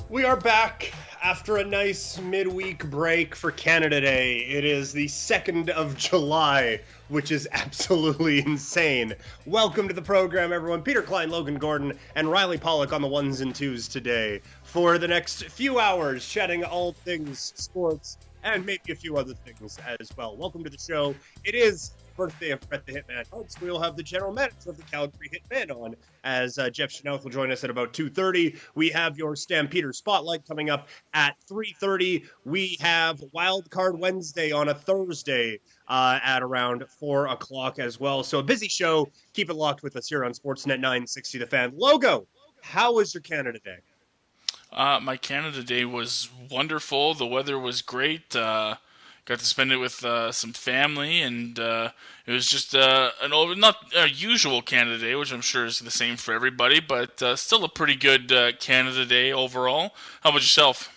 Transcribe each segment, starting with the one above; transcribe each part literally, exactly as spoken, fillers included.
We are back after a nice midweek break for Canada Day. It is the second of July, which is absolutely insane. Welcome to the program, everyone. Peter Klein, Logan Gordon, and Riley Pollock on the ones and twos today for the next few hours, chatting all things sports and maybe a few other things as well. Welcome to the show. It is birthday of Brett the Hitman Hugs. We'll have the general manager of the Calgary Hitmen on as uh, Jeff Chanel will join us at about two thirty. We have your Stampeder Spotlight coming up at three thirty. We have Wild Card Wednesday on a Thursday uh, at around four o'clock as well. So a busy show. Keep it locked with us here on Sportsnet nine sixty The Fan. Logo, how was your Canada Day? Uh, my Canada Day was wonderful. The weather was great. Uh, got to spend it with uh, some family, and uh, it was just uh, an over, not a usual Canada Day, which I'm sure is the same for everybody, but uh, still a pretty good uh, Canada Day overall. How about yourself?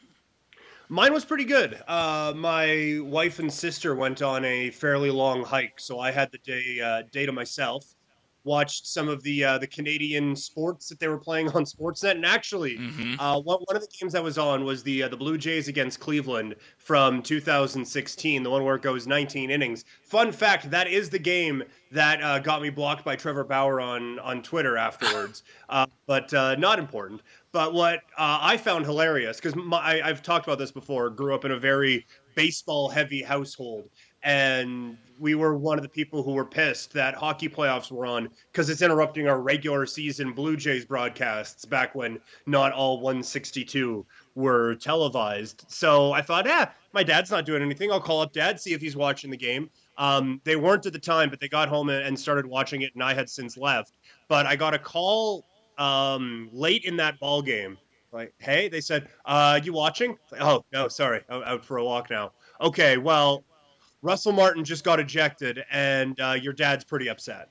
Mine was pretty good. Uh, my wife and sister went on a fairly long hike, so I had the day uh, day to myself. Watched some of the uh, the Canadian sports that they were playing on Sportsnet, and actually, Mm-hmm. uh, one one of the games I was on was the uh, the Blue Jays against Cleveland from two thousand sixteen, the one where it goes nineteen innings. Fun fact: that is the game that uh, got me blocked by Trevor Bauer on on Twitter afterwards, uh, but uh, not important. But what uh, I found hilarious, because I've talked about this before, grew up in a very baseball heavy household, and we were one of the people who were pissed that hockey playoffs were on because it's interrupting our regular season Blue Jays broadcasts back when not all one sixty-two were televised. So I thought, eh, my dad's not doing anything. I'll call up dad, see if he's watching the game. Um, they weren't at the time, but they got home and started watching it, and I had since left. But I got a call um, late in that ball game. Like, hey, they said, uh, you watching? Oh, no, sorry, I'm out for a walk now. Okay, well, Russell Martin just got ejected, and uh, your dad's pretty upset.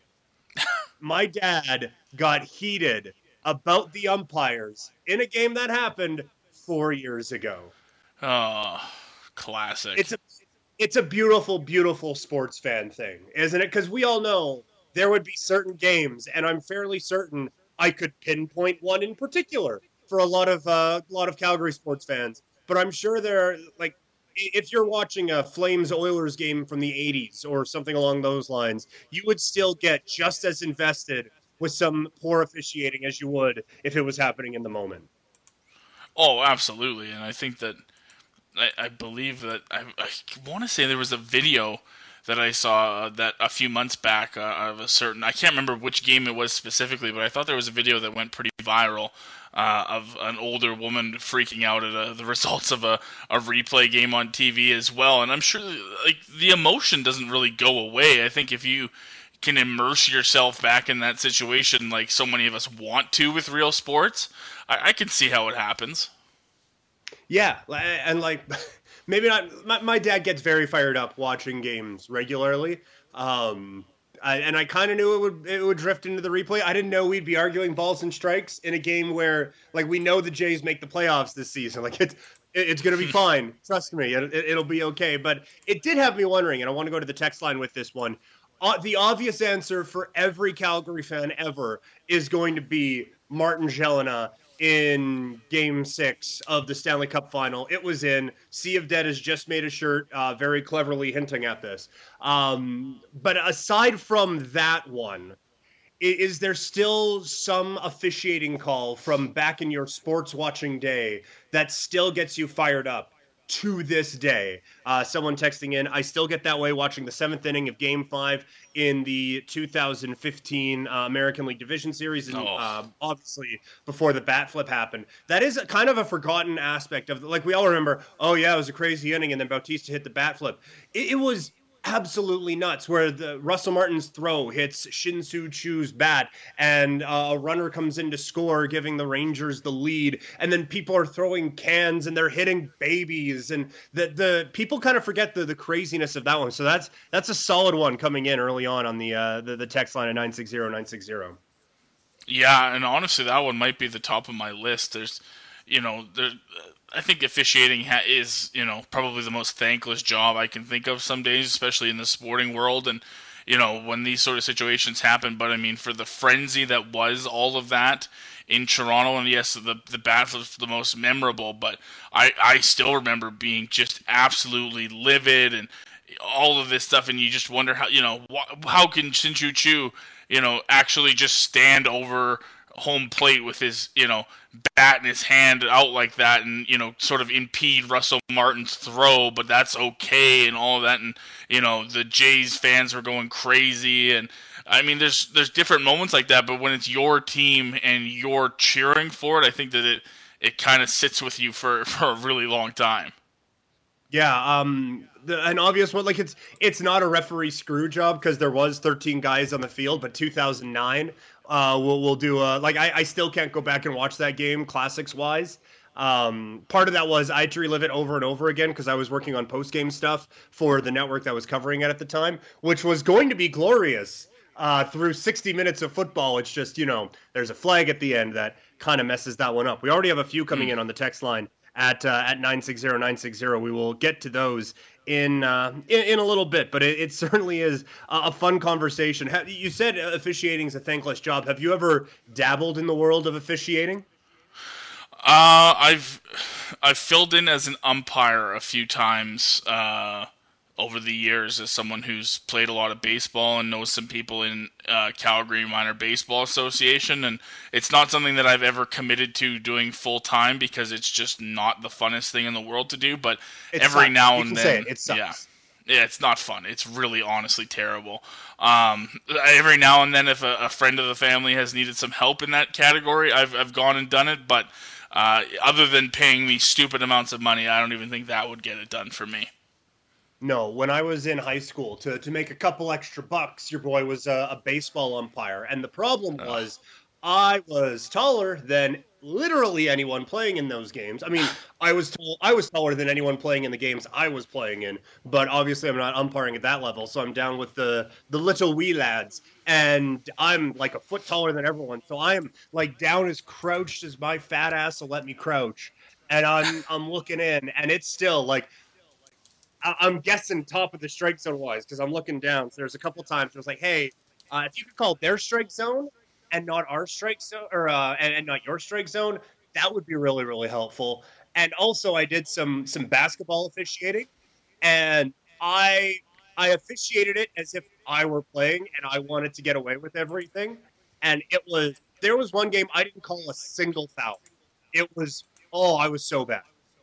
My dad got heated about the umpires in a game that happened four years ago. Oh, classic. It's a it's a beautiful, beautiful sports fan thing, isn't it? Because we all know there would be certain games, and I'm fairly certain I could pinpoint one in particular for a lot of uh, a lot of Calgary sports fans. But I'm sure there are like if you're watching a Flames Oilers game from the eighties or something along those lines, you would still get just as invested with some poor officiating as you would if it was happening in the moment. Oh, absolutely. And I think that I, I believe that I, I want to say there was a video that I saw uh, that a few months back uh, of a certain I can't remember which game it was specifically, but I thought there was a video that went pretty viral uh, of an older woman freaking out at uh, the results of a, a replay game on T V as well. And I'm sure like the emotion doesn't really go away. I think if you can immerse yourself back in that situation, like so many of us want to with real sports, I, I can see how it happens. Yeah, and like maybe not. My, my dad gets very fired up watching games regularly, um, I, and I kind of knew it would it would drift into the replay. I didn't know we'd be arguing balls and strikes in a game where like we know the Jays make the playoffs this season. Like it's it's going to be fine. Trust me, it, it'll be okay. But it did have me wondering, and I want to go to the text line with this one. Uh, the obvious answer for every Calgary fan ever is going to be Martin Jelena in Game Six of the Stanley Cup Final. It was in. Sea of Dead has just made a shirt, uh, very cleverly hinting at this. Um, but aside from that one, is there still some officiating call from back in your sports watching day that still gets you fired up to this day? Uh, someone texting in, I still get that way watching the seventh inning of Game Five in the two thousand fifteen uh, American League Division Series, and Oh. uh, obviously before the bat flip happened. That is a, kind of a forgotten aspect of, like, we all remember. Oh yeah, it was a crazy inning, and then Bautista hit the bat flip. It, it was absolutely nuts, where the Russell Martin's throw hits Shin-Soo Choo's bat, and uh, a runner comes in to score, giving the Rangers the lead, and then people are throwing cans and they're hitting babies, and the the people kind of forget the the craziness of that one. So that's that's a solid one coming in early on on the uh, the, the text line at nine six zero nine six zero. Yeah, and honestly, that one might be the top of my list. There's, you know, there. I think officiating ha- is, you know, probably the most thankless job I can think of some days, especially in the sporting world. And, you know, when these sort of situations happen. But I mean, for the frenzy that was all of that in Toronto, and yes, the the battle was the most memorable. But I I still remember being just absolutely livid and all of this stuff, and you just wonder how you know wh- how can Shin Chu you know actually just stand over home plate with his you know bat in his hand out like that, and you know sort of impede Russell Martin's throw, but that's okay and all of that, and you know the Jays fans were going crazy, and I mean there's there's different moments like that, but when it's your team and you're cheering for it, I think that it it kind of sits with you for for a really long time. Yeah, um, the, an obvious one. Like it's it's not a referee screw job because there was thirteen guys on the field, but two thousand nine, uh, we'll we'll do a like I, I still can't go back and watch that game classics wise. Um, part of that was I had to relive it over and over again because I was working on post game stuff for the network that was covering it at the time, which was going to be glorious. Uh, through sixty minutes of football, it's just you know there's a flag at the end that kind of messes that one up. We already have a few coming Mm. in on the text line at uh, at nine six zero nine six zero. We will get to those in uh, in, in a little bit, but it, it certainly is a, a fun conversation. Have, you said officiating is a thankless job. Have you ever dabbled in the world of officiating? Uh, I've I've filled in as an umpire a few times uh, over the years as someone who's played a lot of baseball and knows some people in uh, Calgary Minor Baseball Association, and it's not something that I've ever committed to doing full time because it's just not the funnest thing in the world to do. But It every sucks. now You and can say then, it. It yeah. sucks. Yeah, it's not fun. It's really honestly terrible. Um, every now and then, if a, a friend of the family has needed some help in that category, I've I've gone and done it. But uh, other than paying me stupid amounts of money, I don't even think that would get it done for me. No, when I was in high school, to to make a couple extra bucks, your boy was a, a baseball umpire, and the problem Ugh. was I was taller than literally anyone playing in those games. I mean, I was tall, I was taller than anyone playing in the games I was playing in, but obviously I'm not umpiring at that level, so I'm down with the the little wee lads, and I'm like a foot taller than everyone, so I am like down as crouched as my fat ass will let me crouch, and I'm I'm looking in, and it's still like I- I'm guessing top of the strike zone wise because I'm looking down. So there's a couple times where it's like, hey, uh, if you could call their strike zone and not our strike zone, or uh, and, and not your strike zone, that would be really really helpful. And also, I did some some basketball officiating, and I I officiated it as if I were playing and I wanted to get away with everything. And it was there was one game I didn't call a single foul. It was oh I was so bad.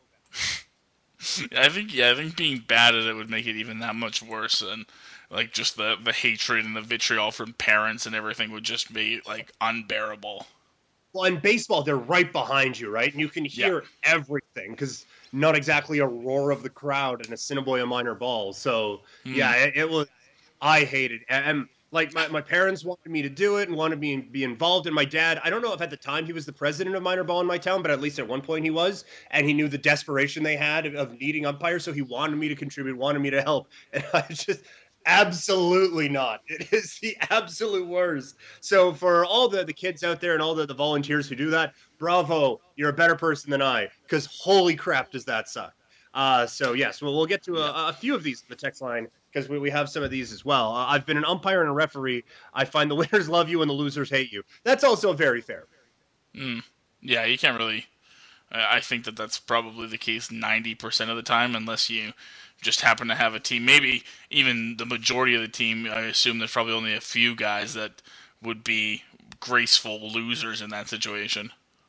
I think yeah, I think being bad at it would make it even that much worse, and like just the the hatred and the vitriol from parents and everything would just be like unbearable. Well, in baseball, they're right behind you, right? And you can Yeah. hear everything because not exactly a roar of the crowd in a Cinnabon minor ball. So yeah, Hmm. it, it was. I hated it. And like my, my parents wanted me to do it and wanted me to be involved. And my dad, I don't know if at the time he was the president of minor ball in my town, but at least at one point he was. And he knew the desperation they had of, of needing umpires, so he wanted me to contribute, wanted me to help. And I just absolutely not. It is the absolute worst. So for all the the kids out there and all the, the volunteers who do that, bravo, you're a better person than I. Because holy crap, does that suck. Uh, so yes, well, we'll get to Yeah. a, a few of these in the text line because we, we have some of these as well. Uh, I've been an umpire and a referee. I find the winners love you and the losers hate you. That's also very fair. Hmm. Yeah, you can't really. I I think that that's probably the case ninety percent of the time, unless you just happen to have a team. Maybe even the majority of the team. I assume there's probably only a few guys that would be graceful losers in that situation.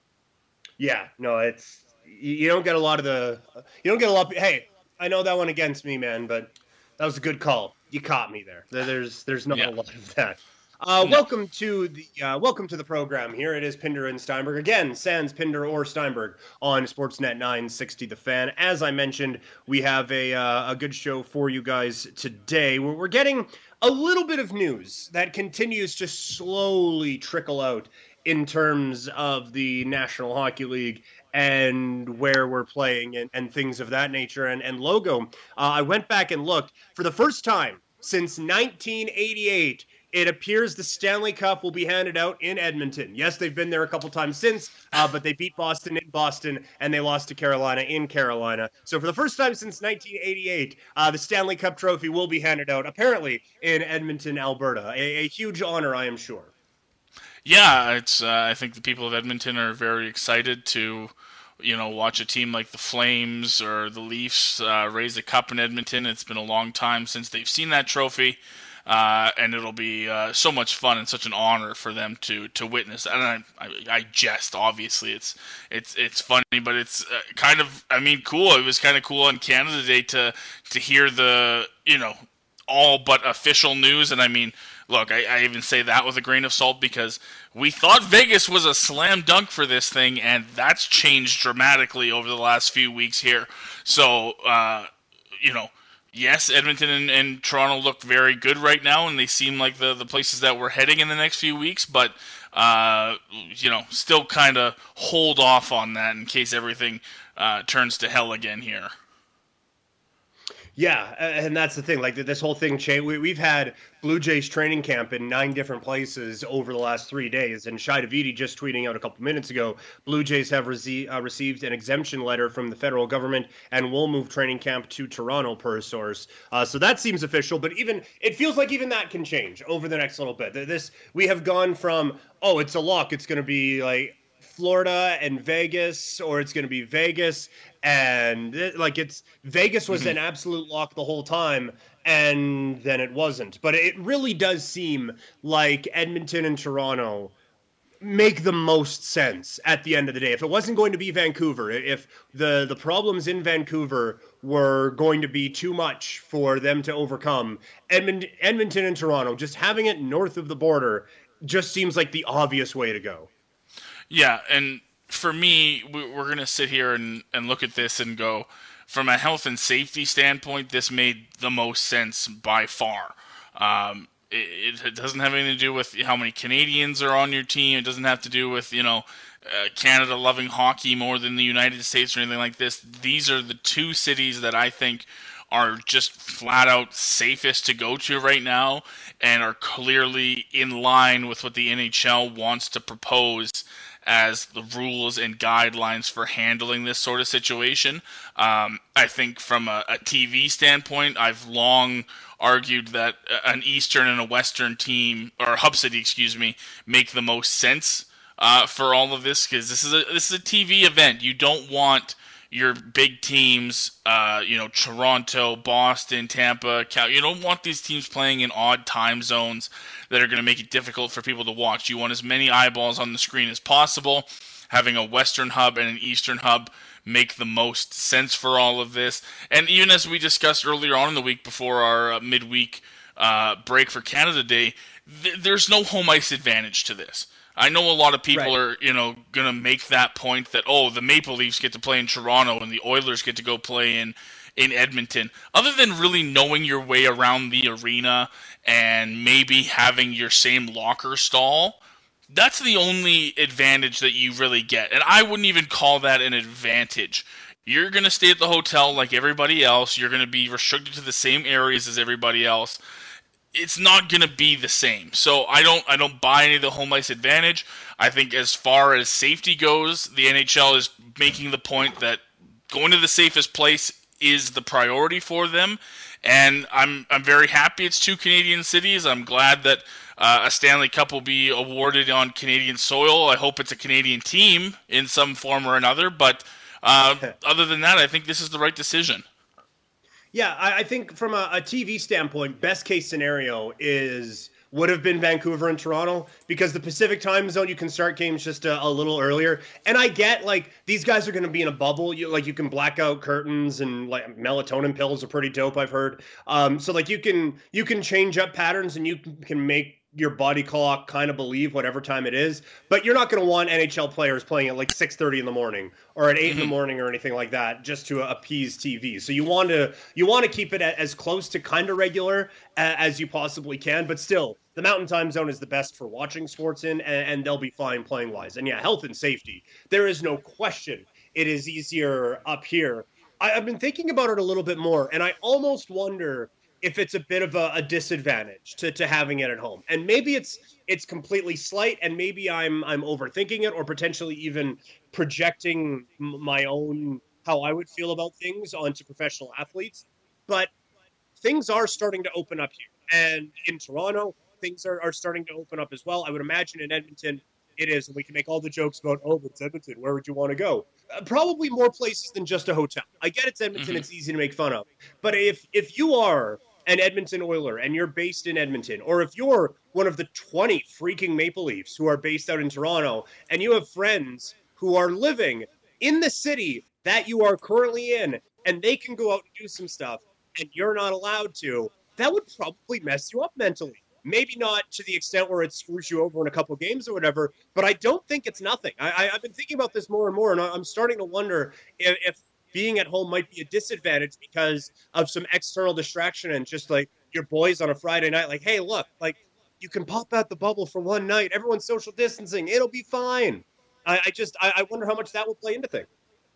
Yeah, no, it's you, you don't get a lot of the you don't get a lot. Of, hey, I know that one against me, man, but that was a good call. You caught me there. There- There's there's not a Yeah. lot of that. Uh, No. welcome to the uh, welcome to the program. Here it is, Pinder and Steinberg again. Sans Pinder or Steinberg on Sportsnet nine sixty. The Fan. As I mentioned, we have a uh, a good show for you guys today. We're, we're getting a little bit of news that continues to slowly trickle out in terms of the National Hockey League and where we're playing and, and things of that nature and, and logo. Uh, I went back and looked for the first time since nineteen eighty-eight. It appears the Stanley Cup will be handed out in Edmonton. Yes, they've been there a couple times since, uh, but they beat Boston in Boston and they lost to Carolina in Carolina. So for the first time since nineteen eighty-eight, uh, the Stanley Cup trophy will be handed out apparently in Edmonton, Alberta. A, a huge honor, I am sure. Yeah, it's. Uh, I think the people of Edmonton are very excited to, you know, watch a team like the Flames or the Leafs uh, raise a cup in Edmonton. It's been a long time since they've seen that trophy, uh, and it'll be uh, so much fun and such an honor for them to to witness. And I, I, I jest, obviously, it's it's it's funny, but it's uh, kind of, I mean, cool. It was kind of cool on Canada Day to to hear the, you know, all but official news. And I mean, look, I, I even say that with a grain of salt because we thought Vegas was a slam dunk for this thing, and that's changed dramatically over the last few weeks here. So, uh, you know, yes, Edmonton and, and Toronto look very good right now, and they seem like the, the places that we're heading in the next few weeks, but, uh, you know, still kind of hold off on that in case everything uh, turns to hell again here. Yeah, and that's the thing. Like this whole thing, changed. We, we've had Blue Jays training camp in nine different places over the last three days. And Shai Davidi just tweeting out a couple minutes ago, Blue Jays have rece- uh, received an exemption letter from the federal government and will move training camp to Toronto, per source. Uh, so that seems official. But even it feels like even that can change over the next little bit. This we have gone from, oh, it's a lock. It's going to be like Florida and Vegas, or it's going to be Vegas and it, like it's Vegas was Mm-hmm. an absolute lock the whole time, and then it wasn't. But it really does seem like Edmonton and Toronto make the most sense at the end of the day. If it wasn't going to be Vancouver, if the the problems in Vancouver were going to be too much for them to overcome, Edmond, Edmonton and Toronto, just having it north of the border just seems like the obvious way to go. Yeah, and for me, we're going to sit here and, and look at this and go, from a health and safety standpoint, this made the most sense by far. Um, it, it doesn't have anything to do with how many Canadians are on your team. It doesn't have to do with, you know, uh, Canada loving hockey more than the United States or anything like this. These are the two cities that I think are just flat out safest to go to right now and are clearly in line with what the N H L wants to propose as the rules and guidelines for handling this sort of situation. Um, I think from a, a T V standpoint, I've long argued that an Eastern and a Western team, or Hub City, excuse me, make the most sense uh, for all of this because this is a this is a T V event. You don't want your big teams, uh, you know, Toronto, Boston, Tampa, Cal. You don't want these teams playing in odd time zones that are going to make it difficult for people to watch. You want as many eyeballs on the screen as possible. Having a Western hub and an Eastern hub make the most sense for all of this. And even as we discussed earlier on in the week before our uh, midweek uh, break for Canada Day, th- there's no home ice advantage to this. I know a lot of people Right. are, you know, going to make that point that, oh, the Maple Leafs get to play in Toronto and the Oilers get to go play in in Edmonton. Other than really knowing your way around the arena and maybe having your same locker stall, that's the only advantage that you really get. And I wouldn't even call that an advantage. You're going to stay at the hotel like everybody else. You're going to be restricted to the same areas as everybody else. It's not going to be the same. So I don't I don't buy any of the home ice advantage. I think as far as safety goes, the N H L is making the point that going to the safest place is the priority for them. And I'm I'm very happy it's two Canadian cities. I'm glad that uh, a Stanley Cup will be awarded on Canadian soil. I hope it's a Canadian team in some form or another. But uh, other than that, I think this is the right decision. Yeah, I, I think from a, T V standpoint, best case scenario is would have been Vancouver and Toronto because the Pacific time zone you can start games just a, a little earlier. And I get like these guys are going to be in a bubble. You like you can black out curtains and like melatonin pills are pretty dope. I've heard. Um, so like you can you can change up patterns and you can make your body clock kind of believe whatever time it is, but you're not going to want N H L players playing at like six thirty in the morning or at eight in the Mm-hmm. morning or anything like that just to appease T V. So you want to you want to keep it as close to kind of regular as you possibly can, but still the mountain time zone is the best for watching sports in, and, and they'll be fine playing wise. And yeah, health and safety, there is no question it is easier up here. I, I've been thinking about it a little bit more, and I almost wonder if it's a bit of a, a disadvantage to, to having it at home. And maybe it's it's completely slight, and maybe I'm I'm overthinking it, or potentially even projecting my own how I would feel about things onto professional athletes. But things are starting to open up here. And in Toronto, things are, are starting to open up as well. I would imagine in Edmonton it is, and we can make all the jokes about, oh, but it's Edmonton. Where would you want to go? Uh, probably more places than just a hotel. I get it's Edmonton; Hmm. it's easy to make fun of. But if if you are an Edmonton Oiler and you're based in Edmonton, or if you're one of the twenty freaking Maple Leafs who are based out in Toronto, and you have friends who are living in the city that you are currently in, and they can go out and do some stuff, and you're not allowed to, that would probably mess you up mentally. Maybe not to the extent where it screws you over in a couple games or whatever, but I don't think it's nothing. I, I, I've been thinking about this more and more, and I'm starting to wonder if, if being at home might be a disadvantage because of some external distraction and just like your boys on a Friday night, like, hey, look, like you can pop out the bubble for one night. Everyone's social distancing. It'll be fine. I, I just I, I wonder how much that will play into things.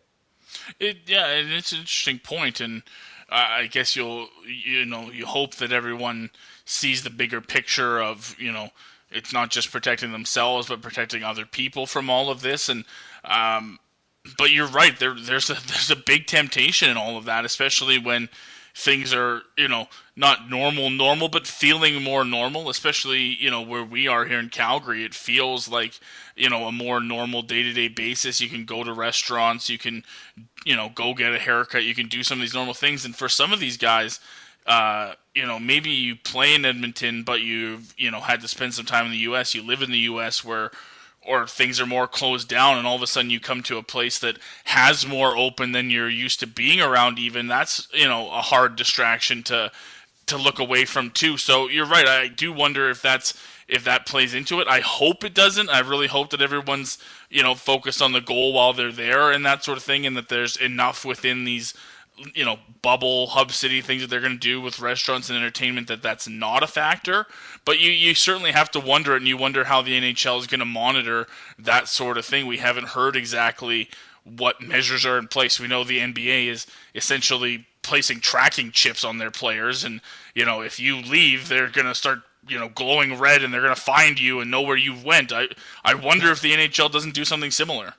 It, yeah, and it's an interesting point, and uh, I guess you'll you know you hope that everyone sees the bigger picture of you know it's not just protecting themselves but protecting other people from all of this, and um, but you're right. There, there's a there's a big temptation in all of that, especially when things are you know not normal, normal, but feeling more normal. Especially you know where we are here in Calgary, it feels like you know a more normal day to day basis. You can go to restaurants, you can you know go get a haircut, you can do some of these normal things. And for some of these guys, uh, you know maybe you play in Edmonton, but you've you know had to spend some time in the U S. You live in the U S where or things are more closed down, and all of a sudden you come to a place that has more open than you're used to being around. Even that's you know a hard distraction to to look away from too. So you're right. I do wonder if that's if that plays into it. I hope it doesn't. I really hope that everyone's you know focused on the goal while they're there and that sort of thing, and that there's enough within these you know bubble hub city things that they're going to do with restaurants and entertainment that that's not a factor. But you you certainly have to wonder, and you wonder how the N H L is going to monitor that sort of thing. We haven't heard exactly what measures are in place. We know the N B A is essentially placing tracking chips on their players, and you know if you leave, they're going to start you know glowing red, and they're going to find you and know where you went. I I wonder if the N H L doesn't do something similar.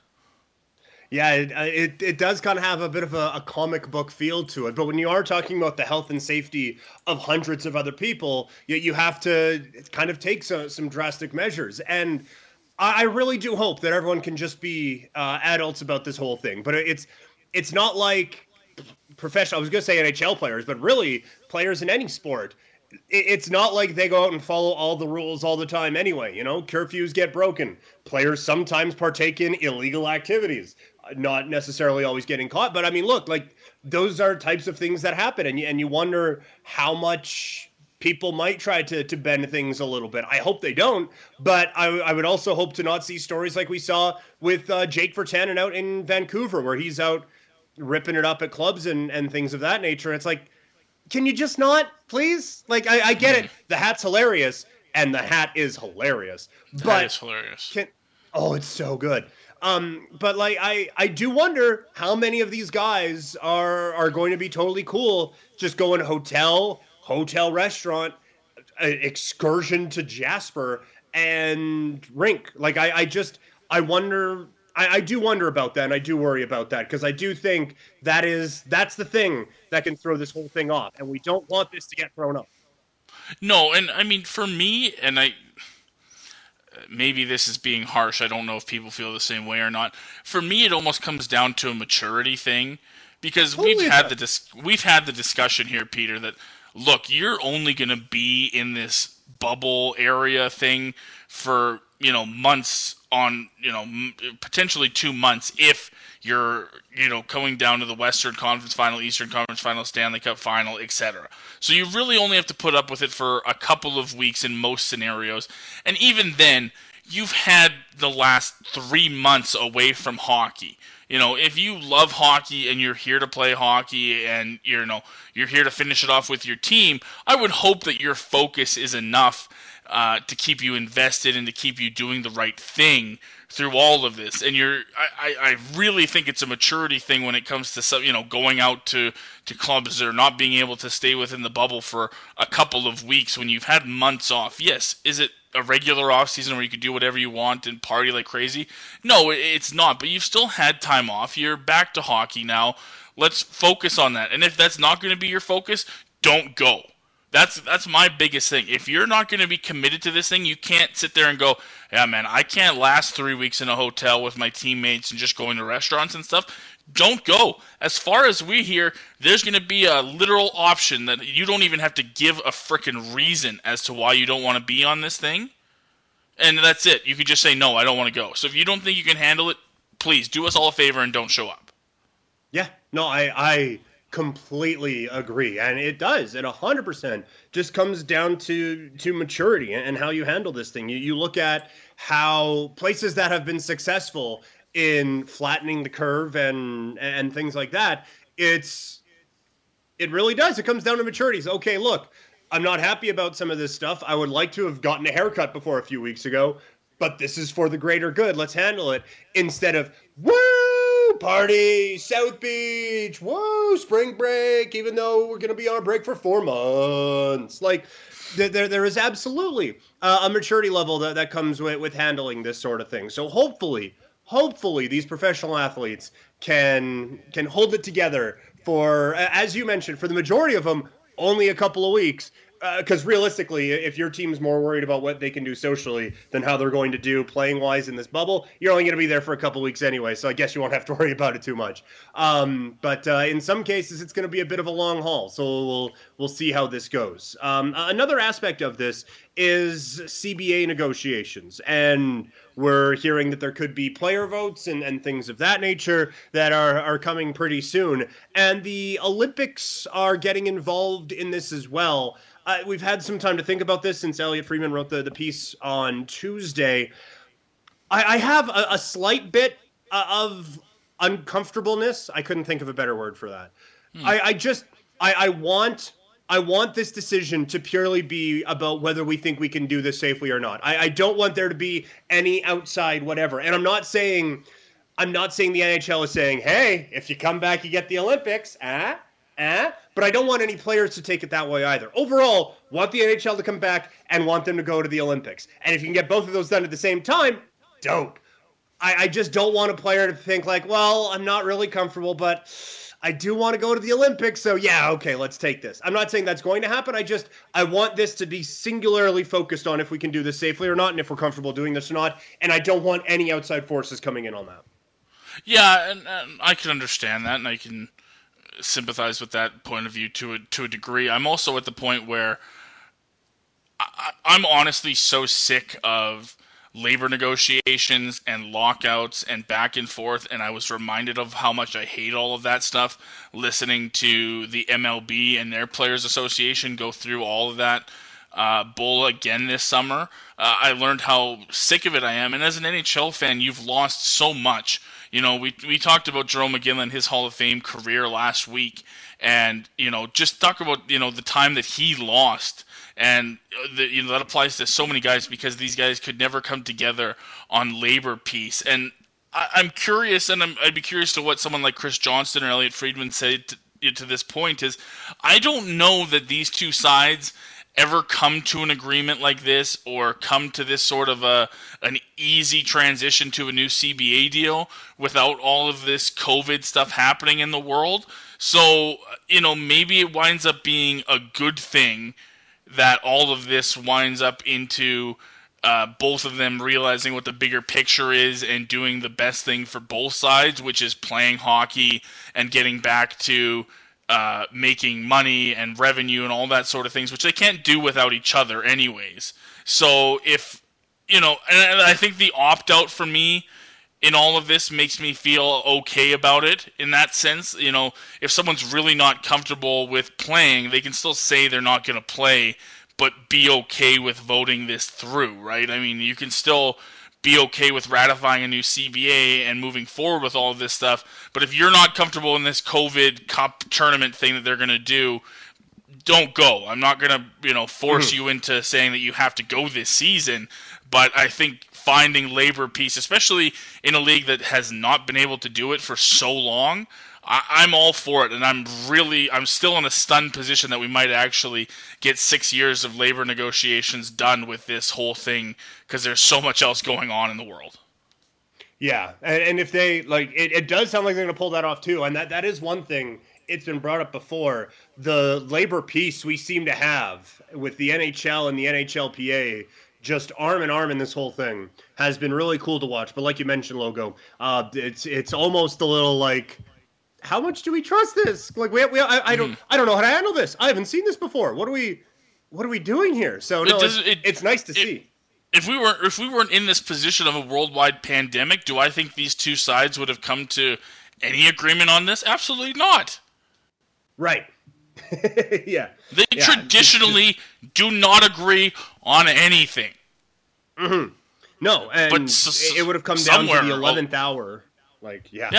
Yeah, it, uh, it it does kind of have a bit of a, a comic book feel to it. But when you are talking about the health and safety of hundreds of other people, you, you have to kind of take some, some drastic measures. And I, I really do hope that everyone can just be uh, adults about this whole thing. But it's it's not like professional. I was going to say N H L players, but really players in any sport. It's not like they go out and follow all the rules all the time anyway. You know, curfews get broken. Players sometimes partake in illegal activities, not necessarily always getting caught. But I mean, look, like those are types of things that happen, and you, and you wonder how much people might try to to bend things a little bit. I hope they don't, but I, I would also hope to not see stories like we saw with uh, Jake Virtanen out in Vancouver, where he's out ripping it up at clubs and and things of that nature. It's like, can you just not, please? Like, I, I get it. The hat's hilarious, and the hat is hilarious. That But is hilarious. can oh, it's so good. Um, but like, I I do wonder how many of these guys are are going to be totally cool just going hotel, hotel, restaurant, uh, excursion to Jasper and rink. Like, I I just I wonder. I, I do wonder about that, and I do worry about that because I do think that is that's the thing that can throw this whole thing off, and we don't want this to get thrown off. No, and I mean for me, and I maybe this is being harsh. I don't know if people feel the same way or not. For me, it almost comes down to a maturity thing because Totally we've it had does. the dis- we've had the discussion here, Peter. That look, you're only going to be in this bubble area thing for you know months on you know m- potentially two months if you're you know going down to the Western Conference Final, Eastern Conference Final, Stanley Cup Final, et cetera. So you really only have to put up with it for a couple of weeks in most scenarios, and even then, you've had the last three months away from hockey. You know, if you love hockey and you're here to play hockey and you're, you know you're here to finish it off with your team, I would hope that your focus is enough uh, to keep you invested and to keep you doing the right thing through all of this. And you're, I, I really think it's a maturity thing when it comes to some, you know, going out to, to clubs or not being able to stay within the bubble for a couple of weeks when you've had months off. Yes, is it a regular off season where you could do whatever you want and party like crazy? No, it's not. But you've still had time off. You're back to hockey now. Let's focus on that. And if that's not going to be your focus, don't go. That's that's my biggest thing. If you're not going to be committed to this thing, you can't sit there and go, "Yeah, man, I can't last three weeks in a hotel with my teammates and just going to restaurants and stuff." Don't go. As far as we hear, there's going to be a literal option that you don't even have to give a freaking reason as to why you don't want to be on this thing, and that's it. You could just say no, I don't want to go. So if you don't think you can handle it, please do us all a favor and don't show up. Yeah, no, I I completely agree, and it does. It one hundred percent just comes down to to maturity and how you handle this thing. You you look at how places that have been successful in flattening the curve and and things like that. It's it really does. It comes down to maturity. So, okay, look, I'm not happy about some of this stuff. I would like to have gotten a haircut before a few weeks ago, but this is for the greater good. Let's handle it instead of woo party, South Beach, woo spring break. Even though we're gonna be on a break for four months, like there there is absolutely uh, a maturity level that that comes with with handling this sort of thing. So hopefully, hopefully these professional athletes can can hold it together for, as you mentioned, for the majority of them, only a couple of weeks. Because uh, realistically, if your team's more worried about what they can do socially than how they're going to do playing wise in this bubble, you're only going to be there for a couple weeks anyway. So I guess you won't have to worry about it too much. Um, but uh, in some cases, it's going to be a bit of a long haul. So we'll we'll see how this goes. Um, another aspect of this is C B A negotiations, and we're hearing that there could be player votes and, and things of that nature that are, are coming pretty soon. And the Olympics are getting involved in this as well. Uh, we've had some time to think about this since Elliot Freeman wrote the, the piece on Tuesday. I, I have a, a slight bit of uncomfortableness. I couldn't think of a better word for that. Hmm. I, I just, I, I want... I want this decision to purely be about whether we think we can do this safely or not. I, I don't want there to be any outside whatever. And I'm not saying, I'm not saying the N H L is saying, hey, if you come back, you get the Olympics. Ah, ah. But I don't want any players to take it that way either. Overall, want the N H L to come back and want them to go to the Olympics. And if you can get both of those done at the same time, dope. I, I just don't want a player to think like, well, I'm not really comfortable, but I do want to go to the Olympics, so yeah, okay, let's take this. I'm not saying that's going to happen. I just, I want this to be singularly focused on if we can do this safely or not, and if we're comfortable doing this or not, and I don't want any outside forces coming in on that. Yeah, and, and I can understand that, and I can sympathize with that point of view to a, to a degree. I'm also at the point where I, I'm honestly so sick of labor negotiations and lockouts and back and forth, and I was reminded of how much I hate all of that stuff listening to the M L B and their Players Association go through all of that uh, bull again this summer. Uh, I learned how sick of it I am, and as an N H L fan, you've lost so much. You know, we we talked about Jarome Iginla, his Hall of Fame career last week, and, you know, just talk about, you know, the time that he lost. And the, you know, that applies to so many guys because these guys could never come together on labor peace. And I, I'm curious, and I'm, I'd be curious to what someone like Chris Johnston or Elliot Friedman said to, to this point is, I don't know that these two sides ever come to an agreement like this or come to this sort of a an easy transition to a new C B A deal without all of this COVID stuff happening in the world. So, you know, maybe it winds up being a good thing that all of this winds up into uh, both of them realizing what the bigger picture is and doing the best thing for both sides, which is playing hockey and getting back to uh, making money and revenue and all that sort of things, which they can't do without each other anyways. So if, you know, and I think the opt-out for me in all of this makes me feel okay about it in that sense. You know, if someone's really not comfortable with playing, they can still say they're not going to play, but be okay with voting this through, right? I mean, you can still be okay with ratifying a new C B A and moving forward with all of this stuff. But if you're not comfortable in this COVID Cup tournament thing that they're going to do, don't go. I'm not going to, you know, force mm-hmm. you into saying that you have to go this season, but I think finding labor peace, especially in a league that has not been able to do it for so long, I, I'm all for it. And I'm really, I'm still in a stunned position that we might actually get six years of labor negotiations done with this whole thing because there's so much else going on in the world. Yeah, and, and if they, like, it, it does sound like they're going to pull that off too, and that, that is one thing it's been brought up before, the labor peace we seem to have with the N H L and the N H L P A just arm in arm in this whole thing has been really cool to watch. But like you mentioned, Logo, uh, it's it's almost a little like, how much do we trust this? Like we, we I, I don't Mhm. I don't know how to handle this. I haven't seen this before. What are we what are we doing here? So It no, does- it's, it- it's nice to it- see. If we weren't if we weren't in this position of a worldwide pandemic, do I think these two sides would have come to any agreement on this? Absolutely not. Right. yeah. They Yeah, traditionally do not agree on anything. Mm-hmm. No, and But s- it, it would have come down to somewhere- the eleventh hour. Like, yeah.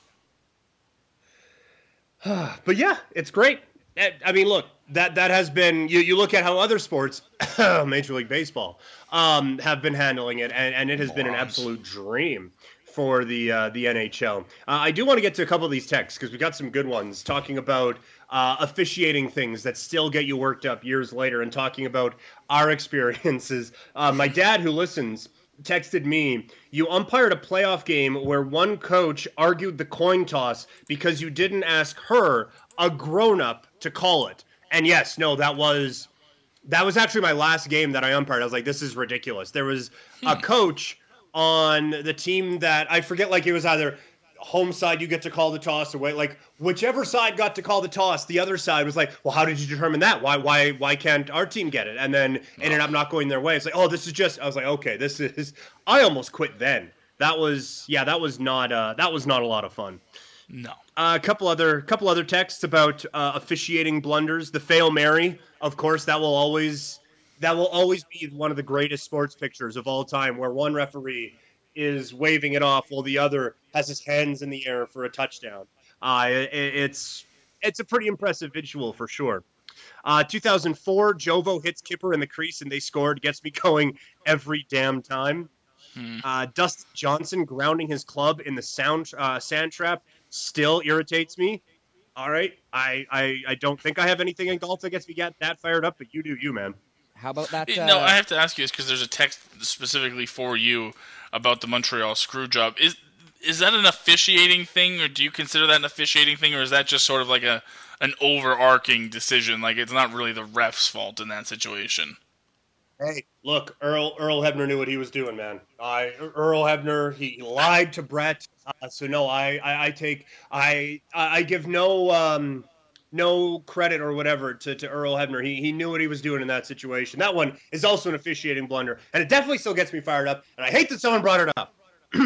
Yeah. But yeah, it's great. I I mean, look, that that has been. You, you look at how other sports, Major League Baseball, um, have been handling it, and, and it has been an Morons. absolute dream for the uh, the N H L. Uh, I do want to get to a couple of these texts because we got some good ones talking about uh, officiating things that still get you worked up years later, and talking about our experiences. Uh, my dad, who listens, texted me, you umpired a playoff game where one coach argued the coin toss because you didn't ask her, a grown-up, to call it. And yes, no, that was that was actually my last game that I umpired. I was like, this is ridiculous. There was a coach on the team that I forget, like it was either home side you get to call the toss or wait, like whichever side got to call the toss, the other side was like, well, how did you determine that? Why why why can't our team get it? And then ended up not going their way. It's like, oh, this is just I was like, okay, this is I almost quit then. That was yeah, that was not uh that was not a lot of fun. No. Uh, a couple other couple other texts about uh, officiating blunders. The Fail Mary, of course, that will always that will always be one of the greatest sports pictures of all time, where one referee is waving it off while the other has his hands in the air for a touchdown. Uh, it, it's it's a pretty impressive visual for sure. Uh, two thousand four, Jovo hits Kipper in the crease and they scored. Gets me going every damn time. Hmm. Uh, Dustin Johnson grounding his club in the sound uh, sand trap still irritates me. All right, I, I I don't think I have anything in golf that gets me get that fired up, but you do you, man. How about that? It- Uh, no, I have to ask you this because there's a text specifically for you about the Montreal screw job. Is is that an officiating thing, or do you consider that an officiating thing, or is that just sort of like a an overarching decision? Like it's not really the ref's fault in that situation. Hey, look, Earl Earl Hebner knew what he was doing, man. I Earl Hebner, he lied to Brett. Uh, so no, I, I I take I I give no um no credit or whatever to, to Earl Hebner. He he knew what he was doing in that situation. That one is also an officiating blunder, and it definitely still gets me fired up. And I hate that someone brought it up.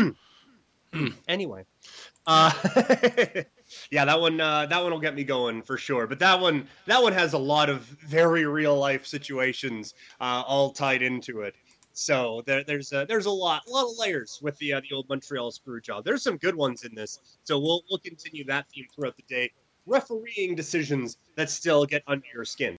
Anyway, uh, yeah, that one uh, that one will get me going for sure. But that one that one has a lot of very real life situations uh, all tied into it. So there, there's a, there's a lot a lot of layers with the uh, the old Montreal screw job. There's some good ones in this. So we'll we'll continue that theme throughout the day. Refereeing decisions that still get under your skin.